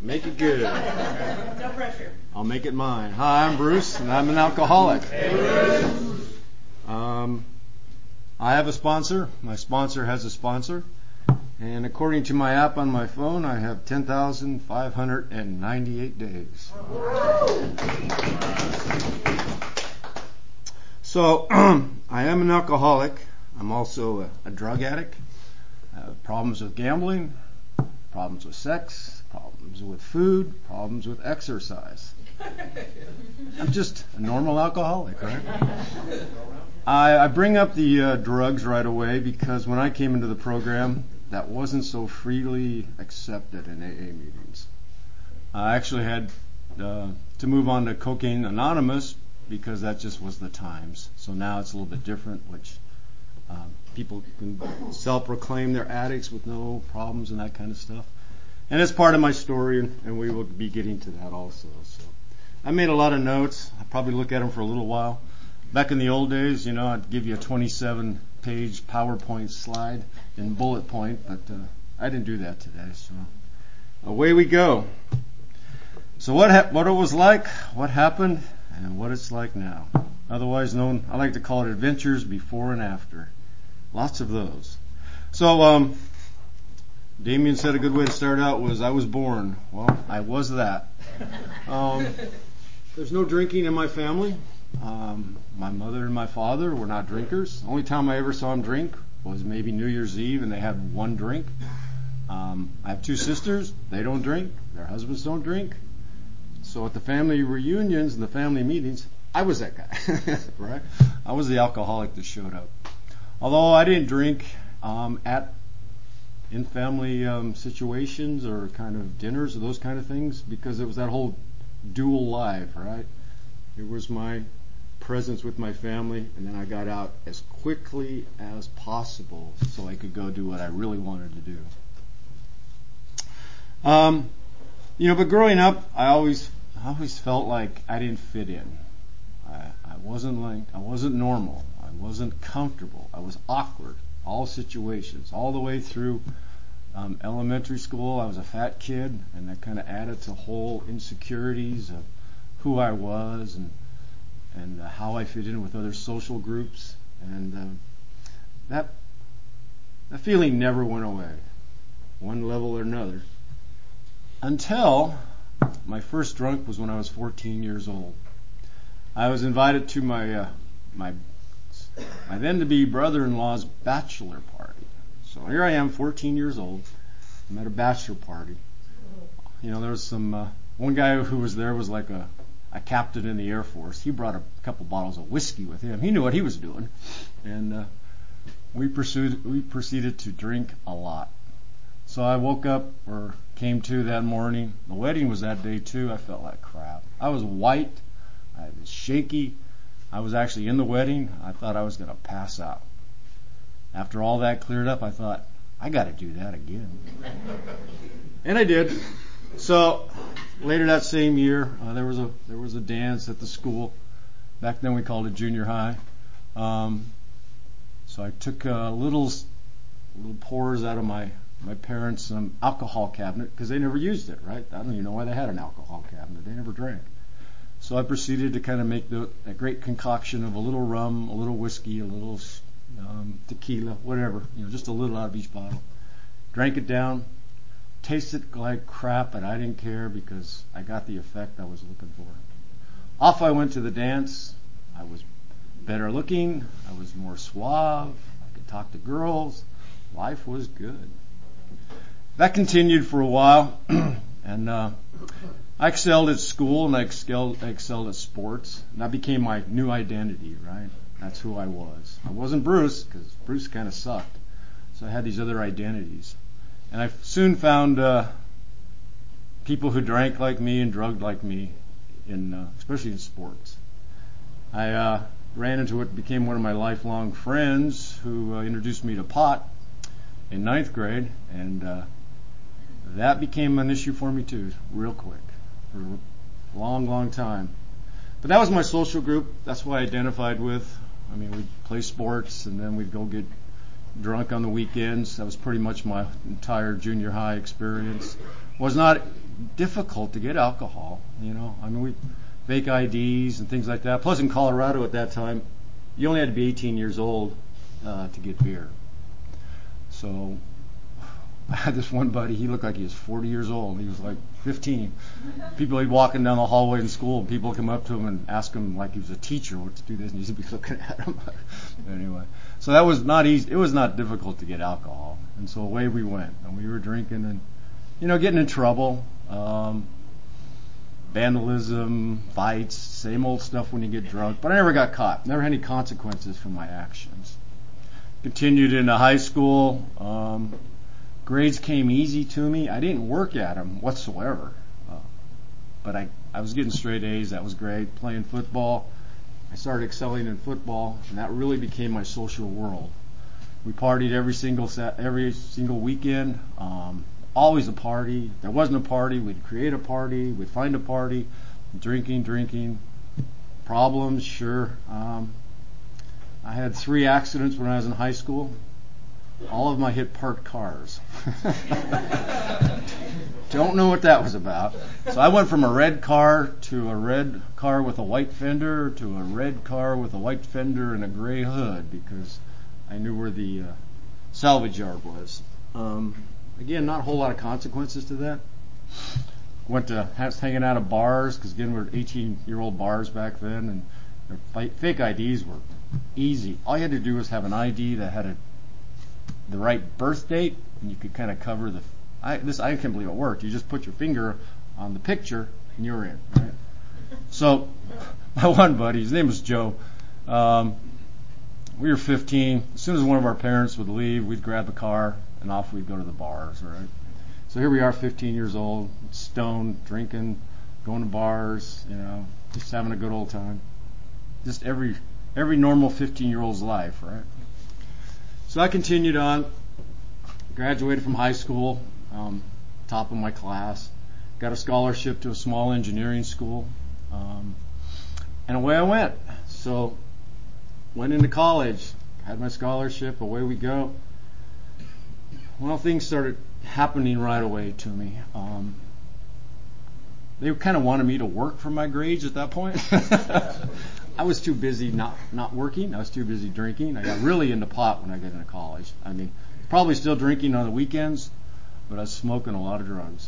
Make it good. No pressure. I'll make it mine. Hi, I'm Bruce, and I'm an alcoholic. Hey, Bruce. I have a sponsor. My sponsor has a sponsor. And according to my app on my phone, I have 10,598 days. So, I am an alcoholic. I'm also a drug addict. I have problems with gambling, problems with sex, problems with food, problems with exercise. I'm just a normal alcoholic, right? I bring up the drugs right away because when I came into the program, that wasn't so freely accepted in AA meetings. I actually had to move on to Cocaine Anonymous because that just was the times. So now it's a little bit different, which people can self-proclaim they're addicts with no problems and that kind of stuff. And it's part of my story, and we will be getting to that also. So I made a lot of notes. I'll probably look at them for a little while. Back in the old days, I'd give you a 27-page PowerPoint slide in bullet point, but I didn't do that today. So away we go. So what it was like, what happened, and what it's like now. Otherwise known, I like to call it adventures before and after. Lots of those. So Damien said a good way to start out was I was born. Well, I was that. There's no drinking in my family. My mother and my father were not drinkers. The only time I ever saw them drink was maybe New Year's Eve, and they had one drink. I have two sisters. They don't drink. Their husbands don't drink. So at the family reunions and the family meetings, I was that guy, right? I was the alcoholic that showed up. Although I didn't drink in family situations or kind of dinners or those kind of things because it was that whole dual life, right? It was my presence with my family, and then I got out as quickly as possible so I could go do what I really wanted to do. But growing up, I always felt like I didn't fit in. I wasn't normal. I wasn't comfortable. I was awkward. All situations, all the way through elementary school. I was a fat kid, and that kind of added to whole insecurities of who I was and how I fit in with other social groups. And that feeling never went away, one level or another, until my first drunk was when I was 14 years old. I was invited to my then-to-be brother-in-law's bachelor party. So here I am, 14 years old. I'm at a bachelor party. There was some one guy who was there was like a captain in the Air Force. He brought a couple bottles of whiskey with him. He knew what he was doing, and we proceeded to drink a lot. So I woke up or came to that morning. The wedding was that day too. I felt like crap. I was white. I was shaky. I was actually in the wedding. I thought I was going to pass out. After all that cleared up, I thought, I got to do that again. And I did. So later that same year, there was a dance at the school. Back then we called it junior high. So I took little pours out of my parents' alcohol cabinet because they never used it, right? I don't even know why they had an alcohol cabinet. They never drank. So I proceeded to kind of make a great concoction of a little rum, a little whiskey, a little tequila, whatever, just a little out of each bottle. Drank it down, tasted like crap, but I didn't care because I got the effect I was looking for. Off I went to the dance. I was better looking. I was more suave. I could talk to girls. Life was good. That continued for a while, and I excelled at school, and I excelled at sports, and that became my new identity, right? That's who I was. I wasn't Bruce, because Bruce kind of sucked. So I had these other identities. And I soon found people who drank like me and drugged like me, especially in sports. I ran into what became one of my lifelong friends who introduced me to pot in 9th grade, and that became an issue for me too, real quick, for a long, long time. But that was my social group. That's what I identified with. I mean, we'd play sports, and then we'd go get drunk on the weekends. That was pretty much my entire junior high experience. Was not difficult to get alcohol. I mean, we fake IDs and things like that. Plus, in Colorado at that time, you only had to be 18 years old to get beer. So I had this one buddy. He looked like he was 40 years old. He was like 15. People, he'd walking down the hallway in school, and people would come up to him and ask him like he was a teacher what to do this, and he'd be looking at him. Anyway, so that was not easy. It was not difficult to get alcohol, and so away we went, and we were drinking and getting in trouble. Vandalism, fights, same old stuff when you get drunk. But I never got caught. Never had any consequences for my actions. Continued into high school. Grades came easy to me. I didn't work at them whatsoever. But I was getting straight A's. That was great. Playing football. I started excelling in football, and that really became my social world. We partied every single weekend. Always a party. If there wasn't a party, we'd create a party. We'd find a party. Drinking. Problems, sure. I had 3 accidents when I was in high school. All of them I hit parked cars. Don't know what that was about. So I went from a red car to a red car with a white fender to a red car with a white fender and a gray hood because I knew where the salvage yard was. Again, not a whole lot of consequences to that. Went to hanging out at bars because again, we were 18-year-old bars back then, and fake IDs were easy. All you had to do was have an ID that had the right birth date, and you could kind of cover I can't believe it worked. You just put your finger on the picture, and you're in. Right? So my one buddy, his name was Joe. We were 15. As soon as one of our parents would leave, we'd grab a car and off we'd go to the bars, right? So here we are, 15 years old, stoned, drinking, going to bars, just having a good old time. Just every normal 15-year-old's life, right? So I continued on, graduated from high school, top of my class, got a scholarship to a small engineering school, and away I went. So went into college, had my scholarship, away we go. Well, things started happening right away to me. They kind of wanted me to work for my grades at that point. I was too busy not working. I was too busy drinking. I got really into pot when I got into college. I mean, probably still drinking on the weekends, but I was smoking a lot of drugs.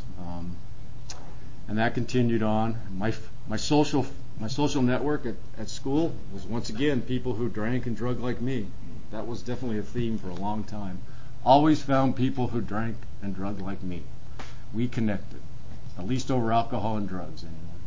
And that continued on. My social network at school was once again people who drank and drug like me. That was definitely a theme for a long time. Always found people who drank and drug like me. We connected, at least over alcohol and drugs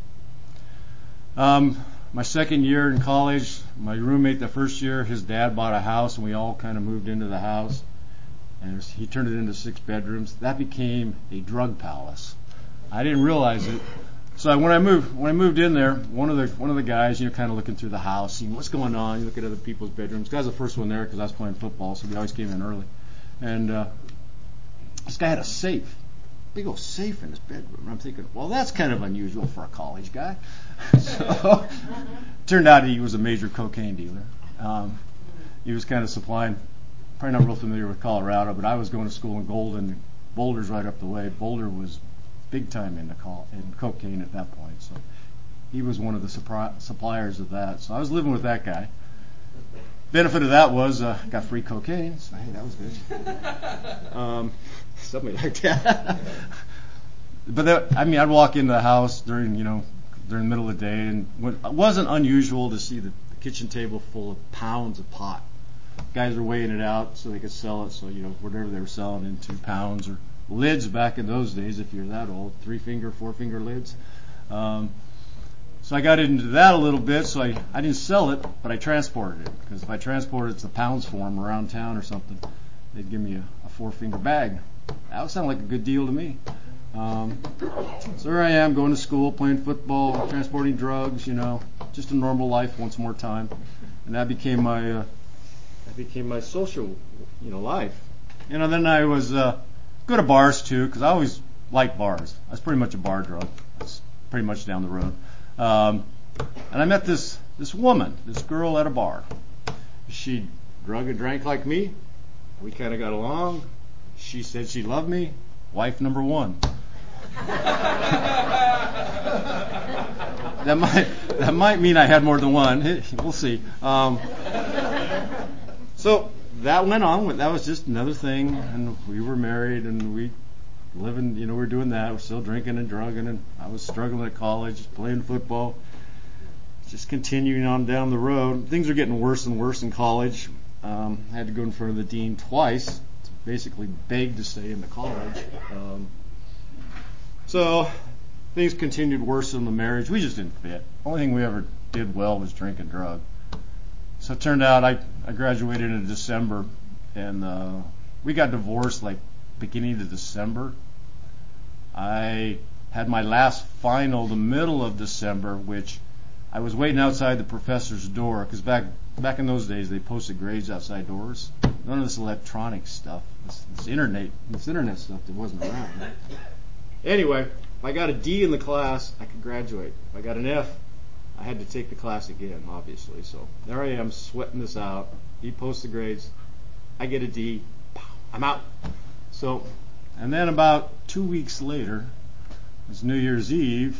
anyway. My second year in college, my roommate the first year, his dad bought a house and we all kind of moved into the house. And he turned it into 6 bedrooms. That became a drug palace. I didn't realize it. So when I moved in there, one of the guys, kind of looking through the house, seeing what's going on. You look at other people's bedrooms. I was the first one there because I was playing football, so we always came in early. And this guy had a safe, big old safe in his bedroom. I'm thinking, well, that's kind of unusual for a college guy. So turned out he was a major cocaine dealer. He was kind of supplying. Probably not real familiar with Colorado, but I was going to school in Golden. And Boulder's right up the way. Boulder was big time in cocaine at that point. So he was one of the suppliers of that. So I was living with that guy. Benefit of that was got free cocaine. So hey, that was good. Something like that. But I'd walk into the house during the middle of the day, and it wasn't unusual to see the kitchen table full of pounds of pot. Guys were weighing it out so they could sell it. So whatever they were selling in 2 pounds or lids back in those days, if you're that old, 3-finger, 4-finger lids. So I got into that a little bit. So I didn't sell it, but I transported it, because if I transported it to the pounds form around town or something, they'd give me a 4-finger bag. That would sound like a good deal to me. So here I am going to school, playing football, transporting drugs, just a normal life once more time, and that became my social life. Then I was go to bars too, because I always liked bars. I was pretty much a bar drug. That's pretty much down the road. And I met this woman, this girl at a bar. She drug and drank like me. We kind of got along. She said she loved me. Wife number 1. That might mean I had more than one. We'll see. So that went on. That was just another thing, and we were married, and we living. We were doing that. We're still drinking and drugging, and I was struggling at college, playing football. Just continuing on down the road. Things are getting worse and worse in college. I had to go in front of the dean twice to basically beg to stay in the college. So things continued worse in the marriage. We just didn't fit. Only thing we ever did well was drink and drug. So it turned out I graduated in December, and we got divorced like beginning of December. I had my last final the middle of December, which I was waiting outside the professor's door, because back in those days they posted grades outside doors. None of this electronic stuff, this internet stuff that wasn't around. Anyway, if I got a D in the class, I could graduate. If I got an F, I had to take the class again, obviously. So there I am, sweating this out. He posts the grades. I get a D. I'm out. So, and then about 2 weeks later, it's New Year's Eve.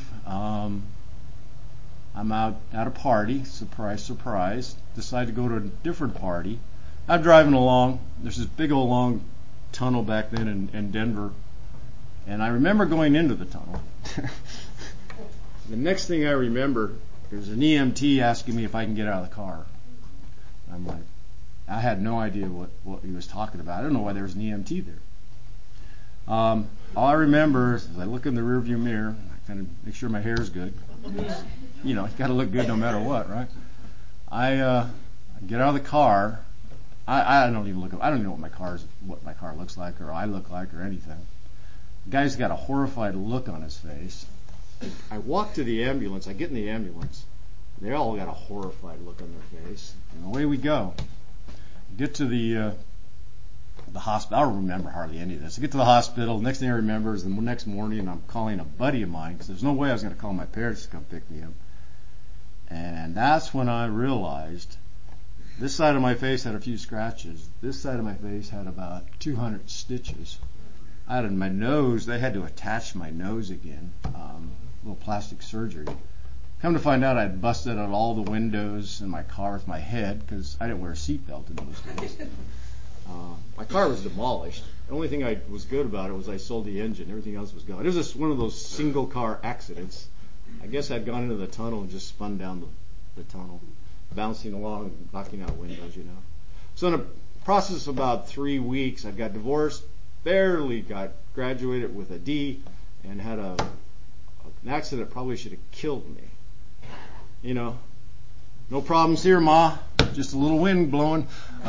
I'm out at a party. Surprise, surprise. Decide to go to a different party. I'm driving along. There's this big old long tunnel back then in Denver. And I remember going into the tunnel. The next thing I remember, there's an EMT asking me if I can get out of the car. I'm like, I had no idea what he was talking about. I don't know why there was an EMT there. All I remember is I look in the rearview mirror, I kind of make sure my hair's good. You got to look good no matter what, right? I get out of the car. I don't even look. I don't even know what my car looks like, or I look like, or anything. The guy's got a horrified look on his face. I walk to the ambulance. I get in the ambulance. They all got a horrified look on their face, and away we go. Get to the hospital. I don't remember hardly any of this. I get to the hospital. Next thing I remember is the next morning I'm calling a buddy of mine, because there's no way I was going to call my parents to come pick me up. And that's when I realized this side of my face had a few scratches. This side of my face had about 200 stitches. I had in my nose. They had to attach my nose again. Little plastic surgery. Come to find out, I'd busted out all the windows in my car with my head, because I didn't wear a seatbelt in those days. My car was demolished. The only thing I was good about it was I sold the engine. Everything else was gone. It was just one of those single car accidents. I guess I'd gone into the tunnel and just spun down the tunnel, bouncing along and knocking out windows, So in a process of about 3 weeks, I got divorced, barely got graduated with a D, and had an accident that probably should have killed me. No problems here, Ma. Just a little wind blowing.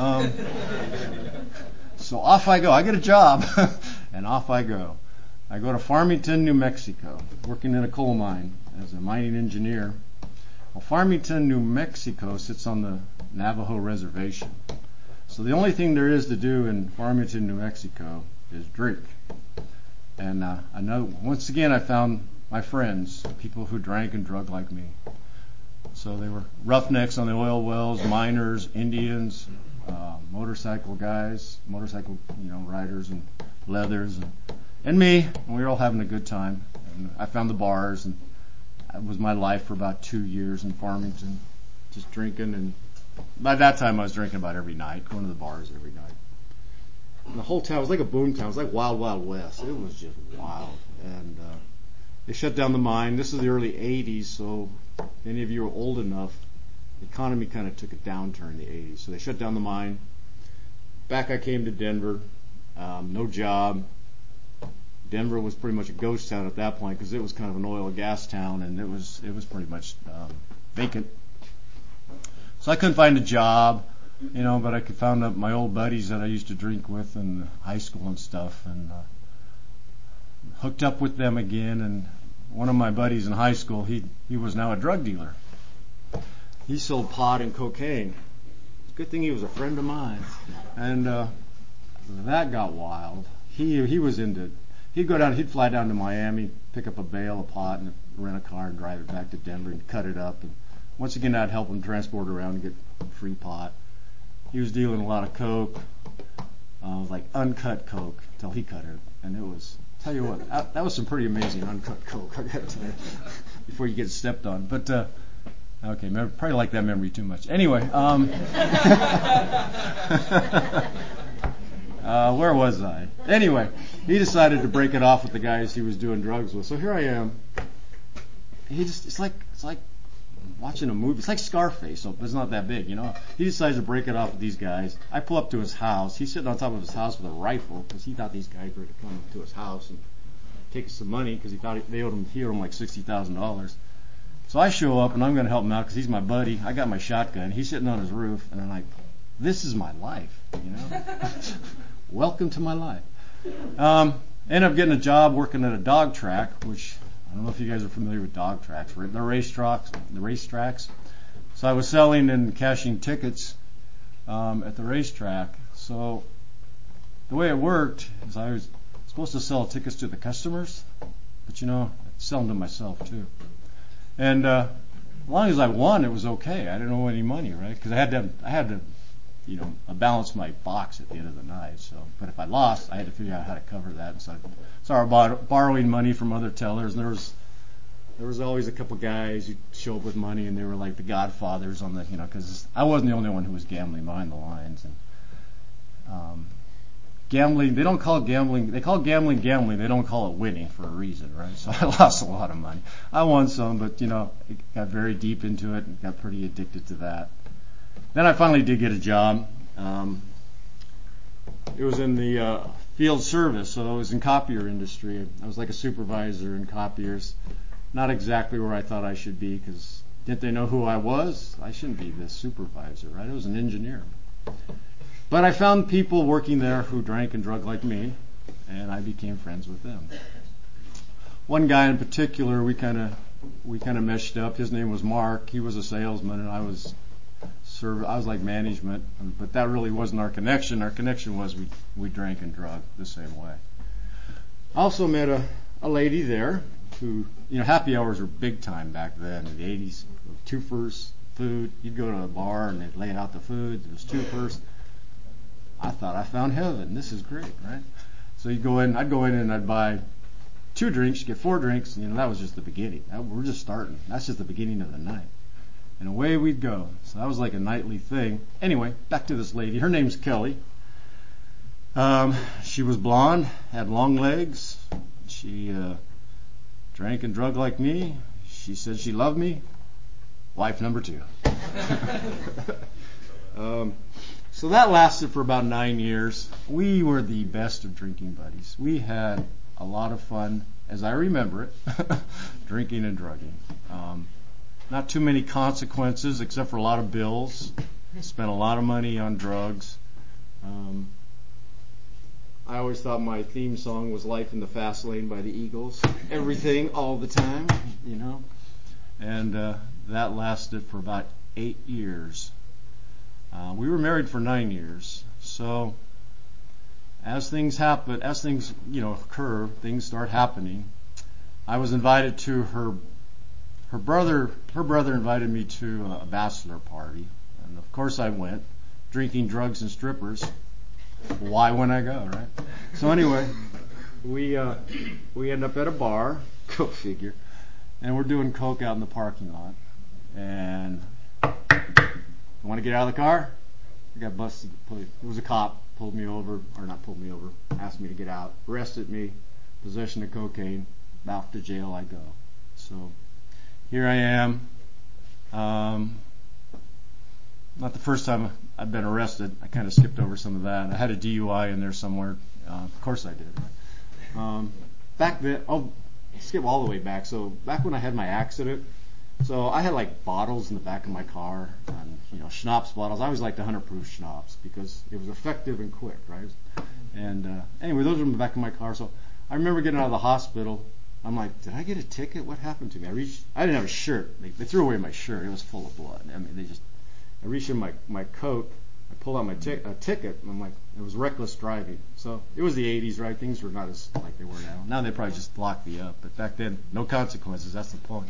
So off I go. I get a job, and off I go. I go to Farmington, New Mexico, working in a coal mine as a mining engineer. Well, Farmington, New Mexico sits on the Navajo reservation. So the only thing there is to do in Farmington, New Mexico is drink. And I know, once again, I found my friends, people who drank and drug like me. So they were roughnecks on the oil wells, miners, Indians, motorcycle guys, riders and leathers, and me. And we were all having a good time. And I found the bars, and that was my life for about 2 years in Farmington, just drinking. And by that time, I was drinking about every night, going to the bars every night. And the whole town was like a boom town. It was like Wild Wild West. It was just wild. And they shut down the mine. This is the early 80s, so if any of you are old enough, the economy kind of took a downturn in the 80s. So they shut down the mine. Back I came to Denver. No job. Denver was pretty much a ghost town at that point, because it was kind of an oil and gas town, and it was pretty much vacant. So I couldn't find a job, but I could find out my old buddies that I used to drink with in high school and stuff, and hooked up with them again. And one of my buddies in high school, he was now a drug dealer. He sold pot and cocaine. Good thing he was a friend of mine. And that got wild. He was into. He'd fly down to Miami, pick up a bale of pot, and rent a car and drive it back to Denver and cut it up. And once again, I'd help him transport it around and get free pot. He was dealing a lot of coke, like uncut coke, till he cut it. And it was, tell you what, that was some pretty amazing uncut coke, I got to tell you, before you get stepped on. But okay, probably like that memory too much. Anyway, where was I? Anyway, he decided to break it off with the guys he was doing drugs with. So here I am. It's like watching a movie. It's like Scarface, but it's not that big, you know. He decides to break it off with these guys. I pull up to his house. He's sitting on top of his house with a rifle because he thought these guys were to come to his house and take some money because he thought he owed him like $60,000. So I show up and I'm going to help him out because he's my buddy. I got my shotgun. He's sitting on his roof, and I'm like, this is my life, you know. Welcome to my life. Ended up getting a job working at a dog track, which I don't know if you guys are familiar with dog tracks, right? The racetracks. So I was selling and cashing tickets at the racetrack. So the way it worked is I was supposed to sell tickets to the customers, but you know, sell them to myself too. And as long as I won, it was okay. I didn't owe any money, right? Because I had to, you know, balance my box at the end of the night. So, but if I lost, I had to figure out how to cover that. So I started borrowing money from other tellers. And there was always a couple guys who show up with money, and they were like the godfathers on the, you know, because I wasn't the only one who was gambling behind the lines. And gambling, they don't call it gambling. They call gambling. They don't call it winning for a reason, right? So I lost a lot of money. I won some, but you know, I got very deep into it and got pretty addicted to that. Then I finally did get a job. It was in the field service, so it was in copier industry. I was like a supervisor in copiers. Not exactly where I thought I should be, because didn't they know who I was? I shouldn't be this supervisor, right? I was an engineer. But I found people working there who drank and drug like me, and I became friends with them. One guy in particular, we kind of meshed up. His name was Mark. He was a salesman, and I was like management, but that really wasn't our connection. Our connection was we drank and drug the same way. I also met a lady there who, you know, happy hours were big time back then in the 80s. Twofers, food. You'd go to a bar and they'd lay out the food. It was twofers. I thought I found heaven. This is great, right? So I'd go in and I'd buy 2 drinks, you get 4 drinks, and you know, that was just the beginning. We're just starting. That's just the beginning of the night. And away we'd go. So that was like a nightly thing. Anyway, back to this lady. Her name's Kelly. She was blonde, had long legs. She drank and drug like me. She said she loved me. Wife number 2. So that lasted for about 9 years. We were the best of drinking buddies. We had a lot of fun, as I remember it, drinking and drugging. Not too many consequences, except for a lot of bills. Spent a lot of money on drugs. I always thought my theme song was "Life in the Fast Lane" by the Eagles. Everything, all the time, you know. And that lasted for about 8 years. We were married for 9 years. So as things occur, things start happening. I was invited to her brother invited me to a bachelor party, and of course I went. Drinking, drugs, and strippers. Why wouldn't I go, right? So anyway, we end up at a bar, go figure, and we're doing coke out in the parking lot. And I want to get out of the car. I got busted. It was a cop, pulled me over, or not pulled me over, asked me to get out, arrested me, possession of cocaine. Off to jail I go. So here I am. Not the first time I've been arrested. I kind of skipped over some of that. I had a DUI in there somewhere. Of course I did. Right? Back then, I'll skip all the way back. So back when I had my accident, so I had like bottles in the back of my car, and schnapps bottles. I always liked 100 proof schnapps because it was effective and quick, right? And anyway, those were in the back of my car. So I remember getting out of the hospital. I'm like, did I get a ticket? What happened to me? I didn't have a shirt. They threw away my shirt. It was full of blood. I mean, I reached in my coat. I pulled out my ticket, and I'm like, it was reckless driving. So it was the 80s, right? Things were not as like they were now. Now they probably just lock me up. But back then, no consequences. That's the point.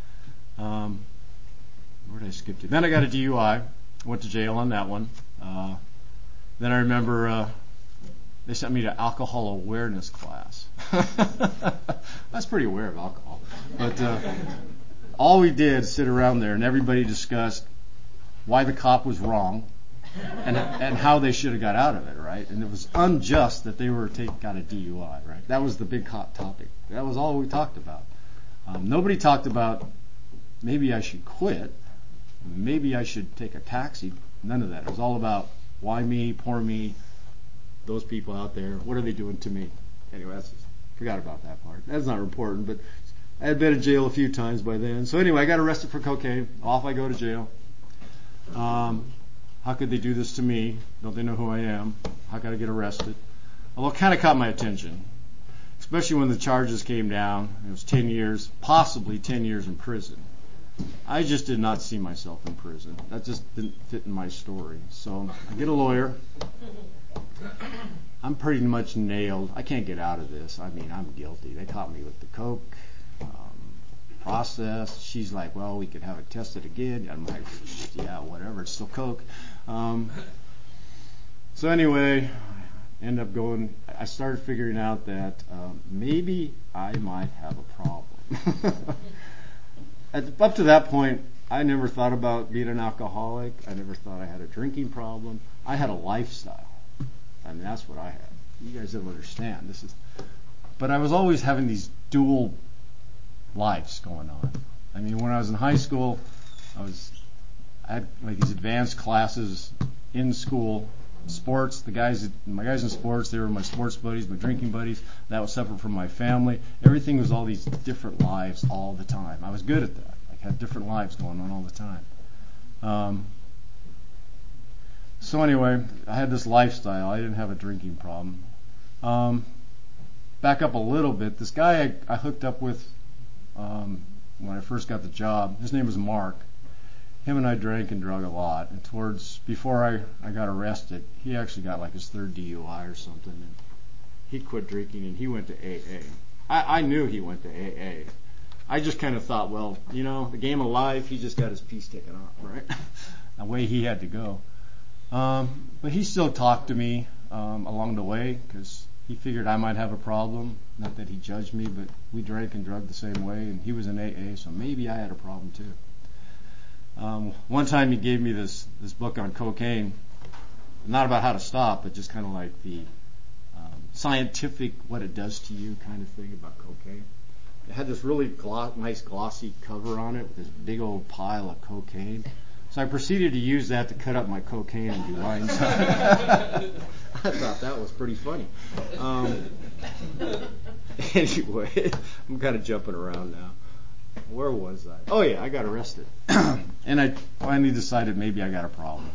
Where did I skip to? Then I got a DUI. Went to jail on that one. Then I remember they sent me to alcohol awareness class. I was pretty aware of alcohol. But all we did is sit around there and everybody discussed why the cop was wrong and how they should have got out of it, right? And it was unjust that they were got a DUI, right? That was the big hot topic. That was all we talked about. Nobody talked about maybe I should quit, maybe I should take a taxi. None of that. It was all about why me, poor me, those people out there, what are they doing to me? Anyway, forgot about that part. That's not important, but I had been in jail a few times by then. So anyway, I got arrested for cocaine. Off I go to jail. How could they do this to me? Don't they know who I am? How could I get arrested? Well, it kind of caught my attention, especially when the charges came down. It was 10 years, possibly 10 years in prison. I just did not see myself in prison. That just didn't fit in my story. So I get a lawyer. I'm pretty much nailed. I can't get out of this. I mean, I'm guilty. They caught me with the coke process. She's like, well, we could have it tested again. I'm like, yeah, whatever. It's still coke. So anyway, I end up going. I started figuring out that maybe I might have a problem. Up to that point, I never thought about being an alcoholic. I never thought I had a drinking problem. I had a lifestyle. I mean, that's what I had. You guys don't understand. But I was always having these dual lives going on. I mean, when I was in high school, I had like these advanced classes in school, sports. My guys in sports, they were my sports buddies, my drinking buddies. That was separate from my family. Everything was all these different lives all the time. I was good at that. I had different lives going on all the time. So anyway, I had this lifestyle. I didn't have a drinking problem. Back up a little bit. This guy I hooked up with when I first got the job, his name was Mark. Him and I drank and drug a lot. And before I got arrested, he actually got like his third DUI or something. And he quit drinking and he went to AA. I knew he went to AA. I just kind of thought, well, the game of life, he just got his piece taken off, right? The way he had to go. But he still talked to me along the way because he figured I might have a problem. Not that he judged me, but we drank and drugged the same way, and he was in AA, so maybe I had a problem too. One time he gave me this book on cocaine, not about how to stop, but just kind of like the scientific, what it does to you kind of thing about cocaine. It had this really nice glossy cover on it with this big old pile of cocaine. So I proceeded to use that to cut up my cocaine and do lines. I thought that was pretty funny. Anyway, I'm kind of jumping around now. Where was I? Oh yeah, I got arrested. And I finally decided maybe I got a problem.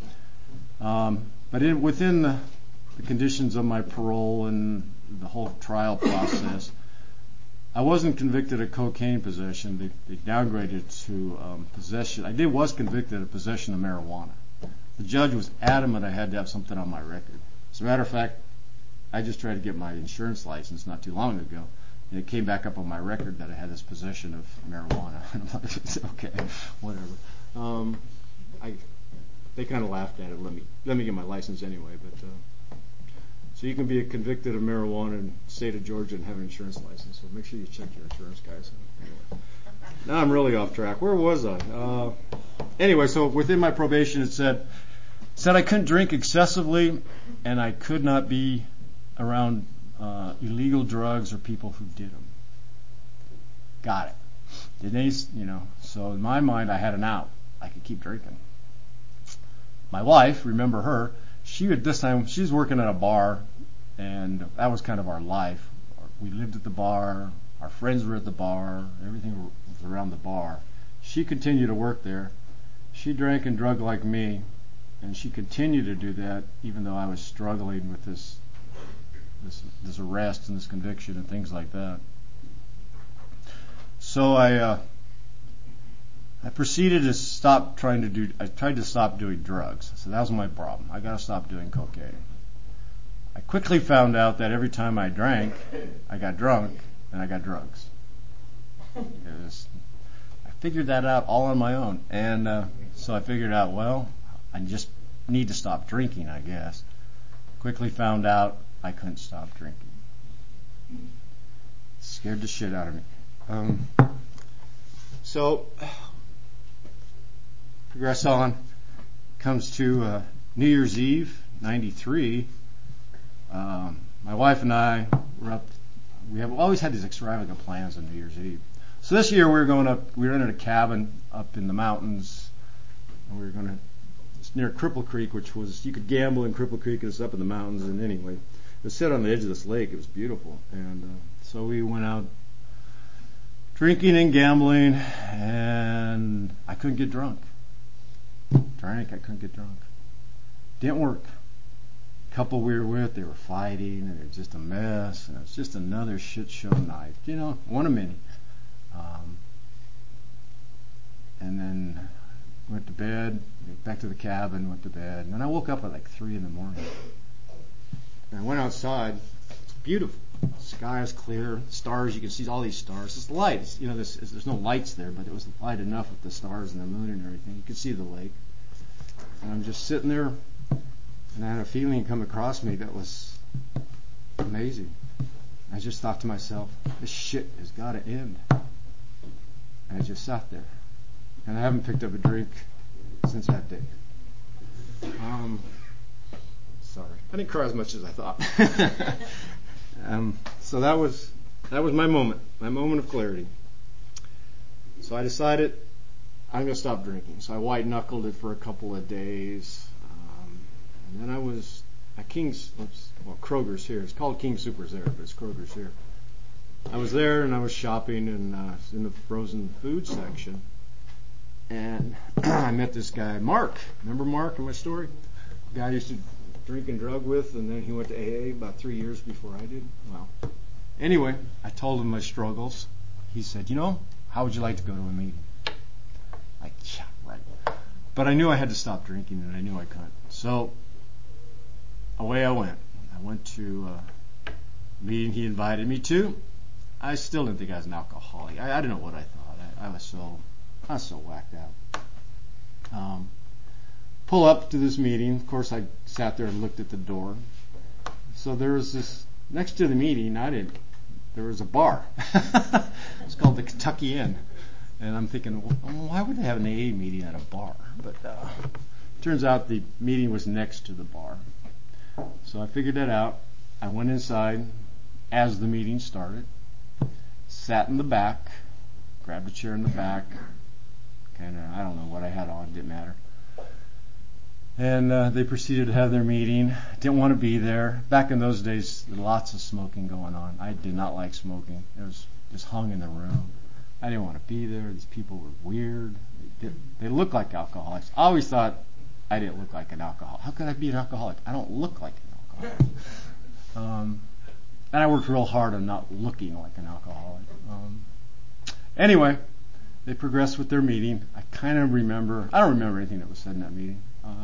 But within the conditions of my parole and the whole trial process, I wasn't convicted of cocaine possession. They downgraded it to possession. I was convicted of possession of marijuana. The judge was adamant I had to have something on my record. As a matter of fact, I just tried to get my insurance license not too long ago, and it came back up on my record that I had this possession of marijuana. And I'm like, okay, whatever. They kind of laughed at it. Let me get my license anyway. But so you can be convicted of marijuana in the state of Georgia and have an insurance license. So make sure you check your insurance, guys. Anyway, now I'm really off track. Where was I? Anyway, so within my probation, it said I couldn't drink excessively, and I could not be around illegal drugs or people who did them. Got it. So in my mind, I had an out. I could keep drinking. My wife, remember her, she was working at a bar, and that was kind of our life. We lived at the bar, our friends were at the bar, everything was around the bar. She continued to work there. She drank and drugged like me, and she continued to do that even though I was struggling with this arrest and this conviction and things like that. So I proceeded to I tried to stop doing drugs. So that was my problem. I got to stop doing cocaine. I quickly found out that every time I drank, I got drunk and I got drugs. I figured that out all on my own. And so I figured out, well, I just need to stop drinking, I guess. Quickly found out I couldn't stop drinking. It scared the shit out of me. So, progress on. Comes to New Year's Eve, 93. My wife and I were up. We have always had these extravagant plans on New Year's Eve. So this year we were going up. We rented a cabin up in the mountains, and we were going to. It's near Cripple Creek, which was you could gamble in Cripple Creek. It's up in the mountains, and anyway, it was set on the edge of this lake. It was beautiful, and so we went out drinking and gambling, and I couldn't get drunk. I couldn't get drunk. Didn't work. Couple we were with, they were fighting, and it was just a mess, and it was just another shit show night. One of many. And then went to bed, back to the cabin, went to bed, and then I woke up at like 3 in the morning. And I went outside. It's beautiful. The sky is clear. Stars, you can see all these stars. It's light. There's no lights there, but it was light enough with the stars and the moon and everything. You could see the lake. And I'm just sitting there, and I had a feeling come across me that was amazing. I just thought to myself, this shit has got to end. And I just sat there. And I haven't picked up a drink since that day. Sorry. I didn't cry as much as I thought. So that was my moment of clarity. So I decided I'm going to stop drinking. So I white-knuckled it for a couple of days. And then I was at Kroger's here. It's called King Soopers there, but it's Kroger's here. I was there and I was shopping and in the frozen food section. And I met this guy, Mark. Remember Mark in my story? The guy I used to drink and drug with, and then he went to AA about 3 years before I did. Well, anyway, I told him my struggles. He said, how would you like to go to a meeting? Like, yeah, right. But I knew I had to stop drinking, and I knew I couldn't. So away I went. I went to a meeting he invited me to. I still didn't think I was an alcoholic. I didn't know what I thought. I was so whacked out. Pull up to this meeting. Of course, I sat there and looked at the door. So there was this, next to the meeting, there was a bar. It's called the Kentucky Inn. And I'm thinking, why would they have an AA meeting at a bar? But turns out the meeting was next to the bar. So I figured that out. I went inside as the meeting started, sat in the back, grabbed a chair in the back, I don't know what I had on, didn't matter. And they proceeded to have their meeting. Didn't want to be there. Back in those days, lots of smoking going on. I did not like smoking. It was just hung in the room. I didn't want to be there. These people were weird. They looked like alcoholics. I always thought I didn't look like an alcoholic. How could I be an alcoholic? I don't look like an alcoholic. And I worked real hard on not looking like an alcoholic. Anyway, they progressed with their meeting. I don't remember anything that was said in that meeting.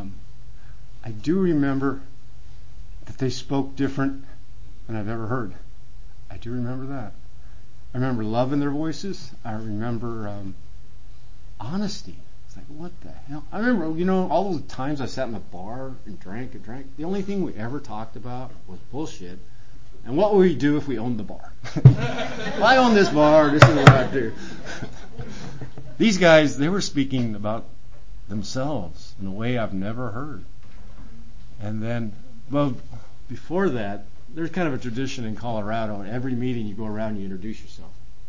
I do remember that they spoke different than I've ever heard. I do remember that. I remember love in their voices. I remember honesty. It's like, what the hell? I remember, all those times I sat in the bar and drank. The only thing we ever talked about was bullshit. And what would we do if we owned the bar? If I own this bar, this is what I'd do. These guys, they were speaking about themselves in a way I've never heard. And then, before that, there's kind of a tradition in Colorado. In every meeting, you go around and you introduce yourself.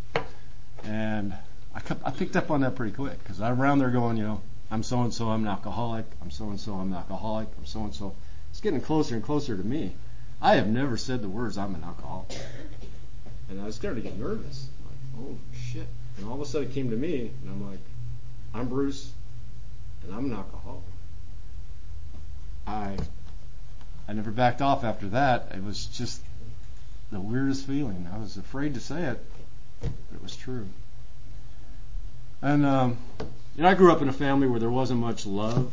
And I picked up on that pretty quick because I'm around there going, I'm so-and-so, I'm an alcoholic. I'm so-and-so, I'm an alcoholic. I'm so-and-so. It's getting closer and closer to me. I have never said the words, I'm an alcoholic. And I was starting to get nervous. Like, oh, shit. And all of a sudden it came to me, and I'm like, I'm Bruce, and I'm an alcoholic. I never backed off after that. It was just the weirdest feeling. I was afraid to say it, but it was true. And, I grew up in a family where there wasn't much love.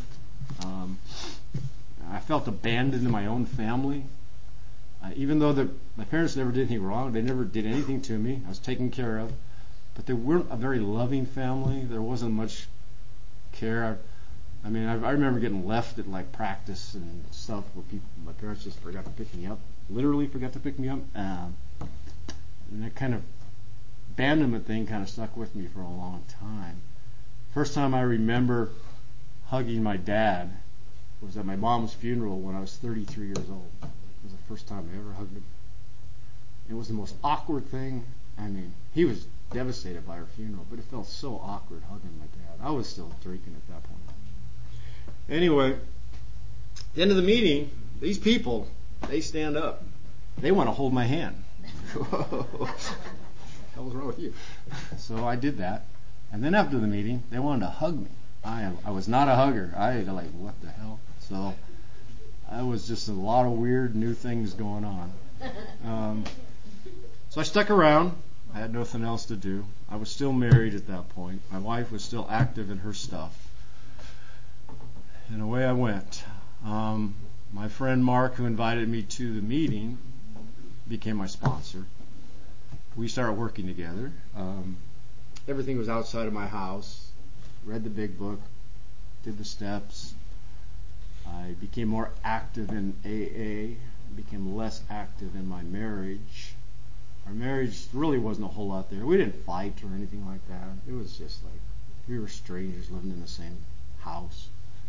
I felt abandoned in my own family. Even though my parents never did anything wrong, they never did anything to me. I was taken care of. But they weren't a very loving family. There wasn't much care. I mean, I remember getting left at like practice and stuff where my parents just forgot to pick me up, literally forgot to pick me up. And that kind of abandonment thing kind of stuck with me for a long time. First time I remember hugging my dad was at my mom's funeral when I was 33 years old. It was the first time I ever hugged him. It was the most awkward thing. I mean, he was devastated by her funeral, but it felt so awkward hugging my dad. I was still drinking at that point. Anyway, at the end of the meeting, these people, they stand up. They want to hold my hand. Whoa. What the hell was wrong with you? So I did that. And then after the meeting, they wanted to hug me. I was not a hugger. I like, what the hell? So I was just a lot of weird new things going on. So I stuck around. I had nothing else to do. I was still married at that point. My wife was still active in her stuff. And away I went. My friend Mark, who invited me to the meeting, became my sponsor. We started working together. Everything was outside of my house. Read the big book, did the steps. I became more active in AA, became less active in my marriage. Our marriage really wasn't a whole lot there. We didn't fight or anything like that. It was just like we were strangers living in the same house.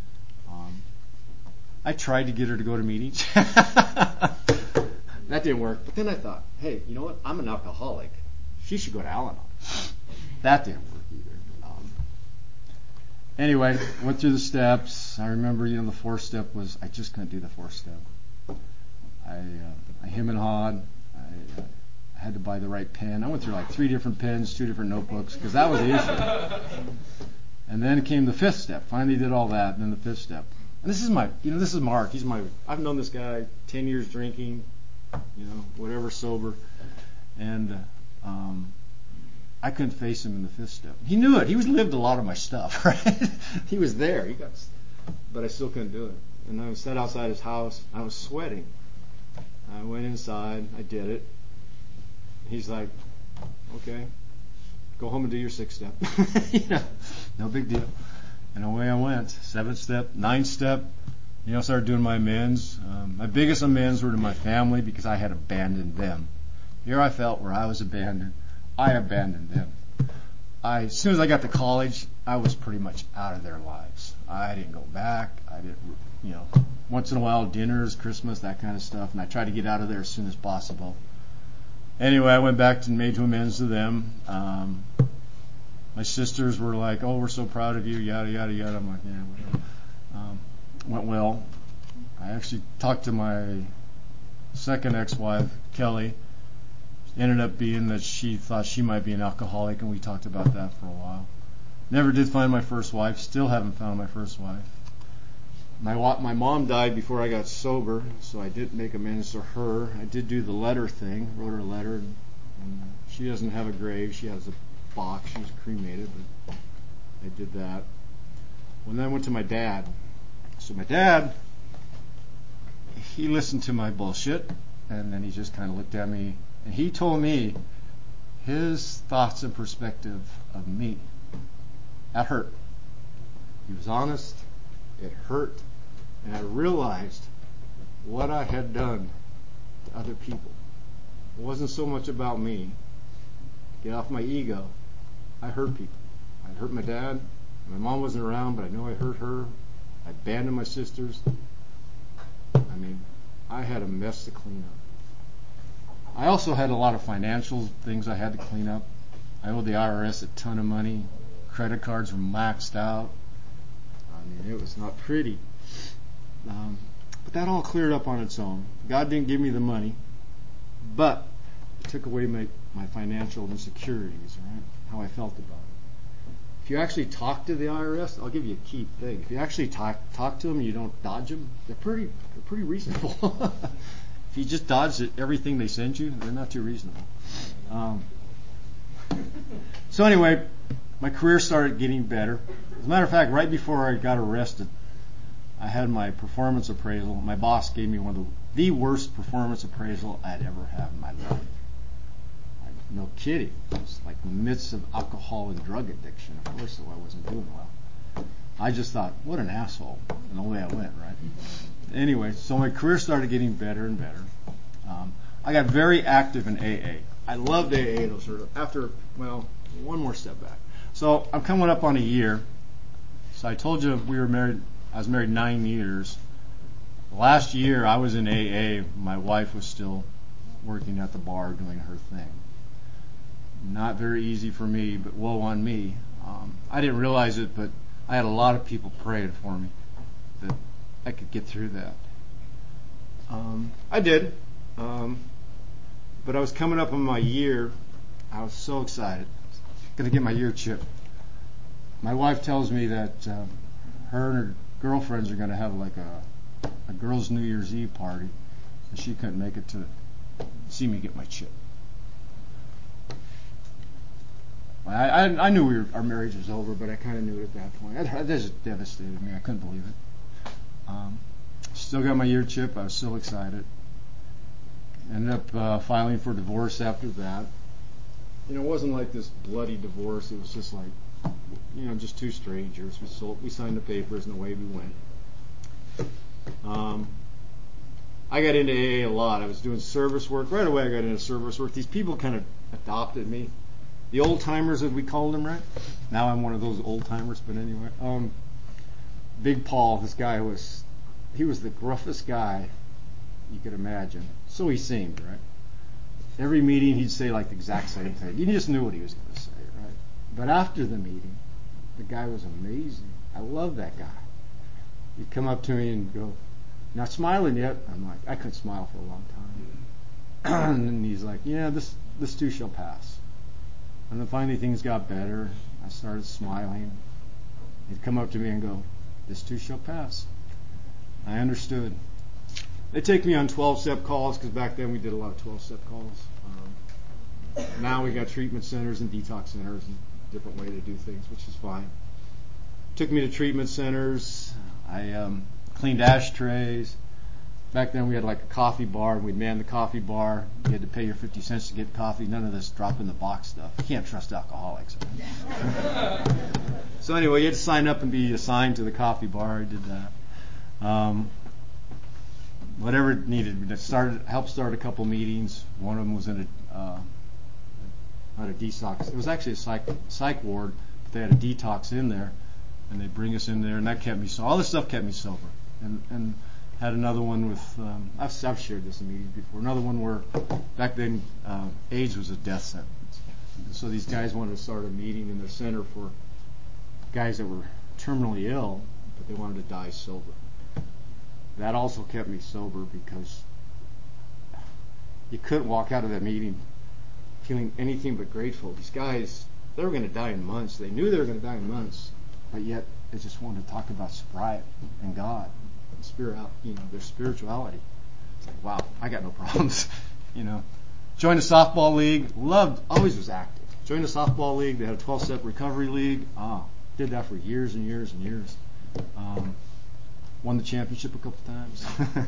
I tried to get her to go to meetings. That didn't work. But then I thought, hey, you know what? I'm an alcoholic. She should go to Al-Anon. That didn't work either. Anyway, went through the steps. I remember, the fourth step was I just couldn't do the fourth step. I hem and hawed. I had to buy the right pen. I went through like 3 different pens, 2 different notebooks, because that was the issue. And then came the 5th step. Finally did all that, and then the 5th step. And this is this is Mark. I've known this guy 10 years drinking, whatever, sober. And I couldn't face him in the 5th step. He knew it. He lived a lot of my stuff, right? He was there. But I still couldn't do it. And I sat outside his house. I was sweating. I went inside. I did it. He's like, okay, go home and do your 6th step. No big deal. And away I went. 7th step, 9th step. Started doing my amends. My biggest amends were to my family because I had abandoned them. Here I felt where I was abandoned. I abandoned them. As soon as I got to college, I was pretty much out of their lives. I didn't go back. I didn't, once in a while, dinners, Christmas, that kind of stuff. And I tried to get out of there as soon as possible. Anyway, I went back and made amends to them. My sisters were like, oh, we're so proud of you, yada, yada, yada. I'm like, yeah, whatever. Went well. I actually talked to my second ex-wife, Kelly. Ended up being that she thought she might be an alcoholic, and we talked about that for a while. Never did find my first wife. Still haven't found my first wife. My mom died before I got sober, so I didn't make amends to her. I did do the letter thing, wrote her a letter, and she doesn't have a grave. She has a box. She's cremated, but I did that. And then I went to my dad. So my dad, he listened to my bullshit, and then he just kind of looked at me, and he told me his thoughts and perspective of me. That hurt. He was honest. It hurt. And I realized what I had done to other people. It wasn't so much about me. Get off my ego. I hurt people. I hurt my dad. My mom wasn't around, but I know I hurt her. I abandoned my sisters. I mean, I had a mess to clean up. I also had a lot of financial things I had to clean up. I owed the IRS a ton of money. Credit cards were maxed out. I mean, it was not pretty. But that all cleared up on its own. God didn't give me the money, but it took away my financial insecurities, right? How I felt about it. If you actually talk to the IRS, I'll give you a key thing. If you actually talk to them and you don't dodge them, they're pretty reasonable. If you just dodge everything they send you, they're not too reasonable. So anyway, my career started getting better. As a matter of fact, right before I got arrested, I had my performance appraisal. My boss gave me one of the worst performance appraisal I'd ever had in my life. No kidding. It was like in the midst of alcohol and drug addiction. Of course, so I wasn't doing well. I just thought, what an asshole, and the way I went, right? Anyway, so my career started getting better and better. I got very active in AA. I loved AA. One more step back. So I'm coming up on a year. So I told you we were married. I was married 9 years. Last year I was in AA. My wife was still working at the bar doing her thing. Not very easy for me, but woe on me. I didn't realize it, but I had a lot of people praying for me that I could get through that. I did. But I was coming up on my year. I was so excited. Going to get my year chip. My wife tells me that her and her girlfriends are going to have like a girls' New Year's Eve party, and she couldn't make it to see me get my chip. I knew our marriage was over, but I kind of knew it at that point. That just devastated me. I couldn't believe it. Still got my year chip. I was so excited. Ended up filing for divorce after that. It wasn't like this bloody divorce. It was just like, just two strangers. We signed the papers, and away we went. I got into AA a lot. I was doing service work. Right away I got into service work. These people kind of adopted me. The old timers, as we called them, right? Now I'm one of those old timers, but anyway. Big Paul, this guy he was the gruffest guy you could imagine. So he seemed, right? Every meeting he'd say like the exact same thing. You just knew what he was going to say, right? But after the meeting, the guy was amazing. I loved that guy. He'd come up to me and go, "Not smiling yet?" I'm like, I couldn't smile for a long time. And he's like, "Yeah, this too shall pass." And then finally things got better. I started smiling. He'd come up to me and go, "This too shall pass." I understood. They take me on 12-step calls, because back then we did a lot of 12-step calls. Now we got treatment centers and detox centers and different way to do things, which is fine. Took me to treatment centers. I cleaned ashtrays. Back then we had like a coffee bar, and we'd man the coffee bar. You had to pay your 50 cents to get coffee. None of this drop in the box stuff. You can't trust alcoholics. So anyway, you had to sign up and be assigned to the coffee bar. I did that. Whatever needed. Helped start a couple meetings. One of them was in not a detox. It was actually a psych ward, but they had a detox in there, and they'd bring us in there, and that kept me all this stuff kept me sober. And had another one with I've shared this in meetings before. Another one where back then AIDS was a death sentence. So these guys wanted to start a meeting in their center for guys that were terminally ill, but they wanted to die sober. That also kept me sober, because you couldn't walk out of that meeting feeling anything but grateful. These guys, they were going to die in months. They knew they were going to die in months, but yet they just wanted to talk about sobriety and God, and their spirituality. It's like, wow, I got no problems. Joined a softball league. Always was active. Joined a softball league. They had a 12-step recovery league. Did that for years and years and years. Won the championship a couple times.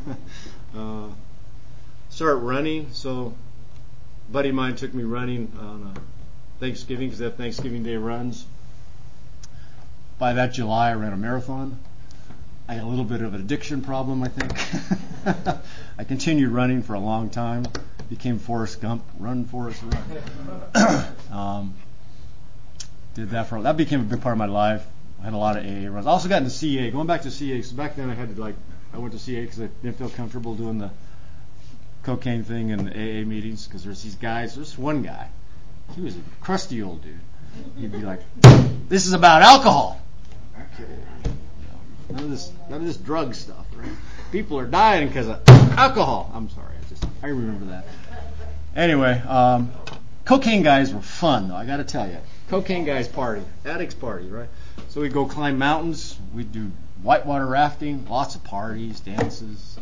Started running. So a buddy of mine took me running on Thanksgiving, because they have Thanksgiving Day runs. By that July, I ran a marathon. I had a little bit of an addiction problem, I think. I continued running for a long time. Became Forrest Gump. Run, Forrest, run. Did that that became a big part of my life. I had a lot of AA runs. I also got into CA. Going back to CA, so back then I went to CA because I didn't feel comfortable doing the cocaine thing in the AA meetings, because there's these guys. There's one guy. He was a crusty old dude. He'd be like, "This is about alcohol." Okay. None of this drug stuff, right? People are dying because of alcohol. I'm sorry, I remember that. Anyway, cocaine guys were fun, though, I got to tell you. Cocaine guys party, addicts party, right? So we'd go climb mountains, we'd do whitewater rafting, lots of parties, dances.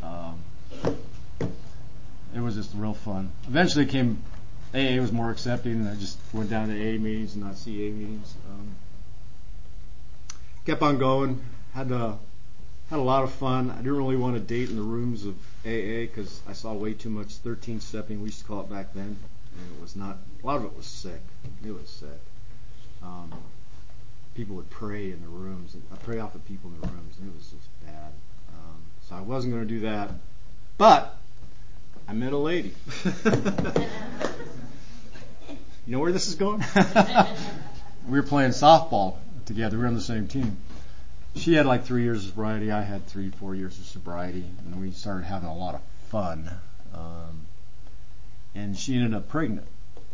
It was just real fun. Eventually AA was more accepting, and I just went down to AA meetings and not CA meetings. Kept on going, had a lot of fun. I didn't really want to date in the rooms of AA, because I saw way too much 13-stepping, we used to call it back then, and it was not, a lot of it was sick. It was sick. people would pray in the rooms, and I pray off of people in the rooms, and it was just bad. So I wasn't going to do that, but I met a lady. You know where this is going? We were playing softball together. We were on the same team. She had like 3 years of sobriety. I had 3-4 years of sobriety, and we started having a lot of fun. And she ended up pregnant.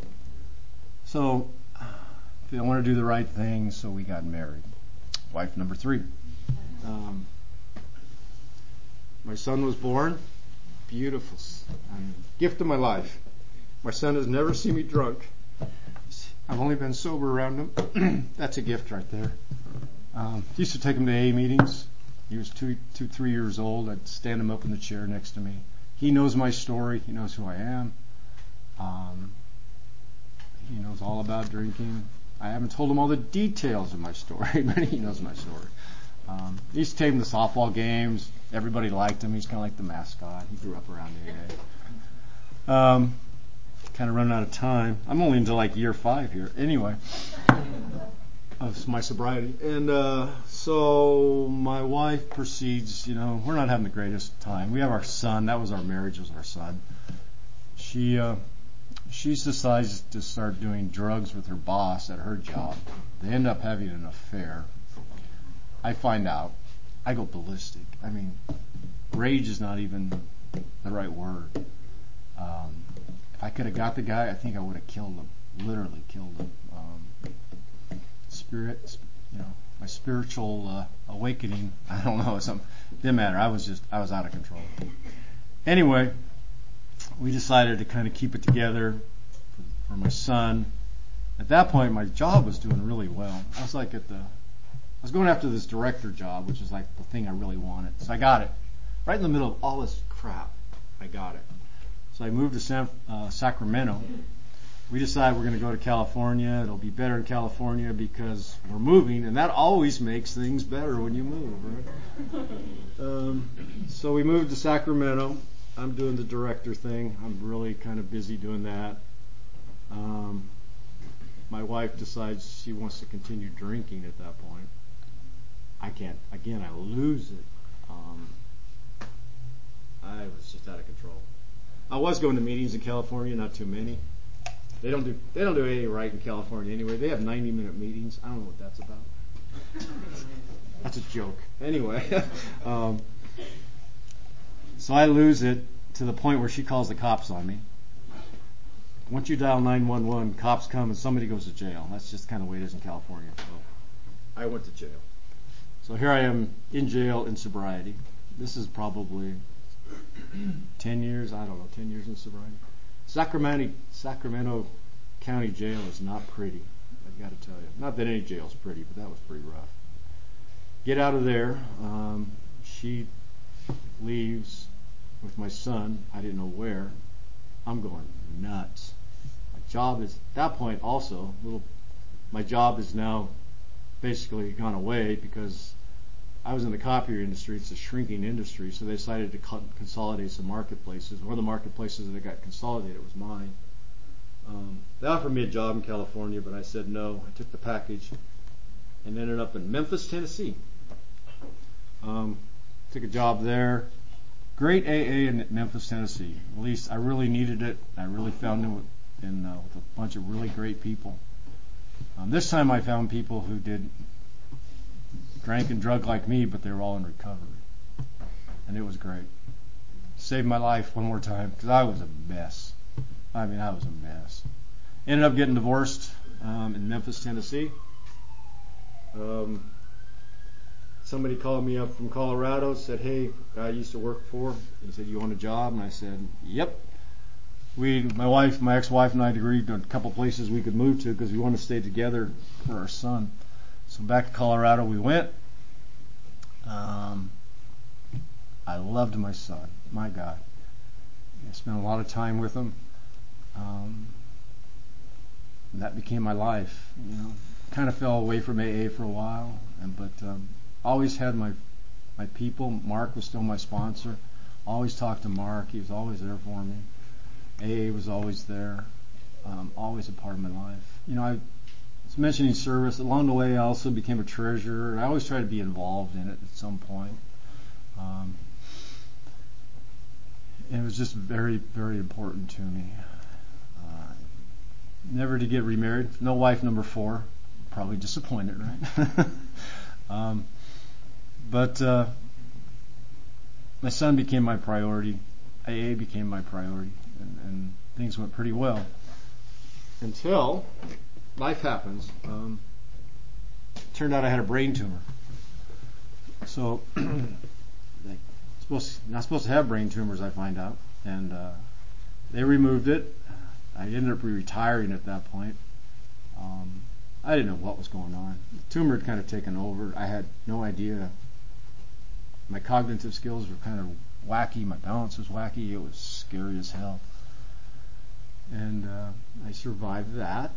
So I want to do the right thing, so we got married. Wife number 3. My son was born. Beautiful. Gift of my life. My son has never seen me drunk. I've only been sober around him. That's a gift right there. Used to take him to AA meetings. He was 3 years old. I'd stand him up in the chair next to me. He knows my story. He knows who I am. He knows all about drinking. I haven't told him all the details of my story, but he knows my story. He used to take him to softball games. Everybody liked him. He's kind of like the mascot. He grew up around AA. Kind of running out of time. I'm only into like year 5 here. Anyway, of my sobriety. And so my wife proceeds, we're not having the greatest time. We have our son. That was our marriage, was our son. She decides to start doing drugs with her boss at her job. They end up having an affair. I find out. I go ballistic. I mean, rage is not even the right word. If I could have got the guy, I think I would have killed him. Literally killed him. My spiritual awakening. I don't know. Didn't matter. I was out of control. Anyway, we decided to kind of keep it together for my son. At that point, my job was doing really well. I was going after this director job, which is like the thing I really wanted. So I got it. Right in the middle of all this crap, I got it. So I moved to Sacramento. We decided we're going to go to California. It'll be better in California because we're moving, and that always makes things better when you move, right? So we moved to Sacramento. I'm doing the director thing. I'm really kind of busy doing that. My wife decides she wants to continue drinking at that point. I can't. Again, I lose it. I was just out of control. I was going to meetings in California, not too many. They don't do AA right in California anyway. They have 90-minute meetings. I don't know what that's about. That's a joke. Anyway, so I lose it to the point where she calls the cops on me. Once you dial 911, cops come and somebody goes to jail. That's just kind of the way it is in California. So I went to jail. So here I am in jail in sobriety. This is probably 10 years. I don't know, 10 years in sobriety. Sacramento County Jail is not pretty. I've got to tell you. Not that any jail's pretty, but that was pretty rough. Get out of there. She leaves with my son. I didn't know where. I'm going nuts. My job is, at that point also, my job is now basically gone away because I was in the copier industry. It's a shrinking industry, so they decided to consolidate some marketplaces. One of the marketplaces that got consolidated was mine. They offered me a job in California, but I said no. I took the package and ended up in Memphis, Tennessee. Took a job there. Great AA in Memphis, Tennessee. At least I really needed it. I really found it with a bunch of really great people. This time I found people who drank and drug like me, but they were all in recovery. And it was great. Saved my life one more time because I was a mess. I was a mess. Ended up getting divorced in Memphis, Tennessee. Somebody called me up from Colorado, said, hey, guy I used to work for. He said, you want a job? And I said, yep. My ex-wife and I agreed on a couple places we could move to because we wanted to stay together for our son. So back to Colorado we went. I loved my son. My God. I spent a lot of time with him. And that became my life. Kind of fell away from AA for a while, but always had my people. Mark was still my sponsor. Always talked to Mark. He was always there for me. AA was always there. Always a part of my life. was mentioning service. Along the way, I also became a treasurer. I always try to be involved in it at some point. And it was just very, very important to me. Never to get remarried. No wife number 4. Probably disappointed, right? But my son became my priority. AA became my priority, and things went pretty well. Until life happens. Turned out I had a brain tumor. So, not supposed to have brain tumors, I find out. And they removed it. I ended up retiring at that point. I didn't know what was going on. The tumor had kind of taken over. I had no idea. My cognitive skills were kind of wacky. My balance was wacky. It was scary as hell. And I survived that.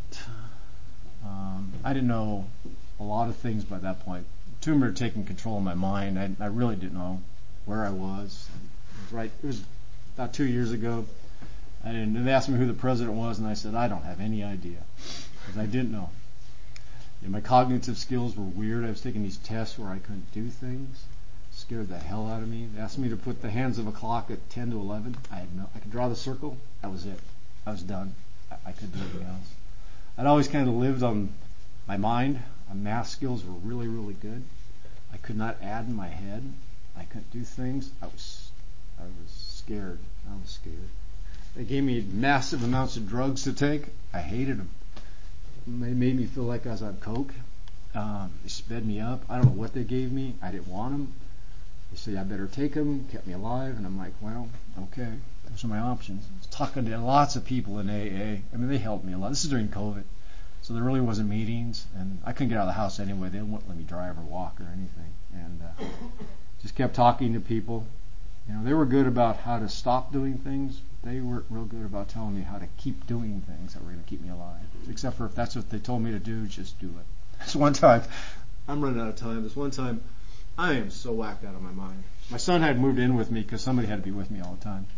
I didn't know a lot of things by that point. The tumor had taken control of my mind. I really didn't know where I was. It was about 2 years ago. They asked me who the president was, and I said, I don't have any idea, because I didn't know. My cognitive skills were weird. I was taking these tests where I couldn't do things. It scared the hell out of me. They asked me to put the hands of a clock at 10 to 11. I could draw the circle. That was it. I was done. I couldn't do anything else. I'd always kind of lived on my mind. My math skills were really, really good. I could not add in my head. I couldn't do things. I was scared. I was scared. They gave me massive amounts of drugs to take. I hated them. They made me feel like I was on coke. They sped me up. I don't know what they gave me. I didn't want them. They said I better take them. Kept me alive. And I'm like, well, okay. Those are my options. I was talking to lots of people in AA. I mean, they helped me a lot. This is during COVID. So there really wasn't meetings. And I couldn't get out of the house anyway. They wouldn't let me drive or walk or anything. And just kept talking to people. They were good about how to stop doing things. They weren't real good about telling me how to keep doing things that were going to keep me alive. Except for if that's what they told me to do, just do it. This one time, I'm running out of time. This one time, I am so whacked out of my mind. My son had moved in with me because somebody had to be with me all the time.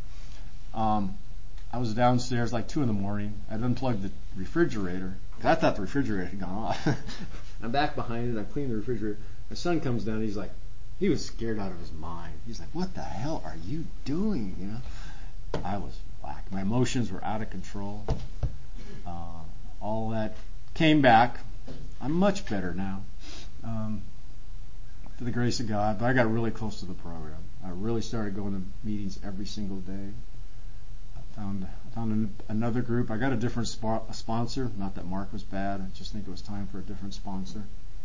I was downstairs like 2 a.m. I'd unplugged the refrigerator because I thought the refrigerator had gone off. I'm back behind it. I cleaned the refrigerator. My son comes down. He's like, he was scared out of his mind. He's like, what the hell are you doing? I was whacked. My emotions were out of control. All that came back. I'm much better now, for the grace of God. But I got really close to the program. I really started going to meetings every single day. I found another group. I got a different sponsor. Not that Mark was bad. I just think it was time for a different sponsor.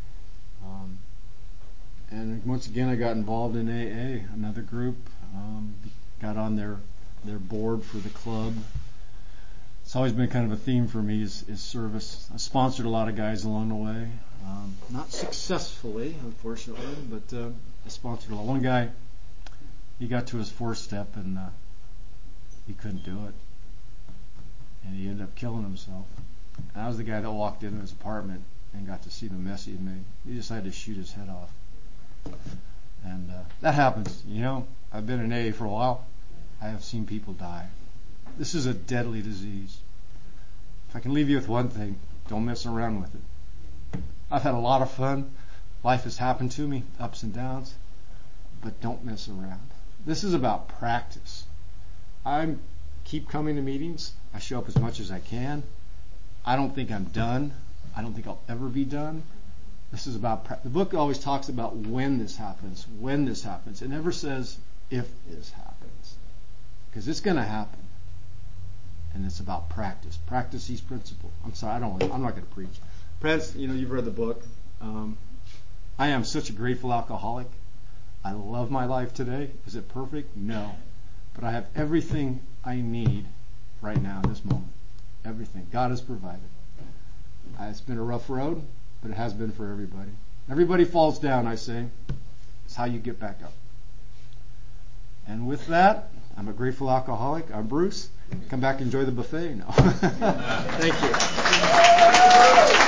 And once again, I got involved in AA, another group. Got on their board for the club. It's always been kind of a theme for me is service. I sponsored a lot of guys along the way. Not successfully, unfortunately, but I sponsored a lot. One guy, he got to his 4th step and he couldn't do it. And he ended up killing himself. And I was the guy that walked into his apartment and got to see the mess he had made. He decided to shoot his head off. And that happens. I've been in AA for a while. I have seen people die. This is a deadly disease. If I can leave you with one thing, don't mess around with it. I've had a lot of fun. Life has happened to me, ups and downs, but don't mess around. This is about practice. I keep coming to meetings. I show up as much as I can. I don't think I'm done. I don't think I'll ever be done. This is about the book always talks about when this happens. It never says if this happens, because it's going to happen. And it's about practice. Practice these principles. I'm sorry, I'm not going to preach. Friends, you've read the book. I am such a grateful alcoholic. I love my life today. Is it perfect? No. But I have everything I need right now, in this moment. Everything. God has provided. It's been a rough road, but it has been for everybody. Everybody falls down, I say. It's how you get back up. And with that, I'm a grateful alcoholic. I'm Bruce. Come back and enjoy the buffet now. Thank you.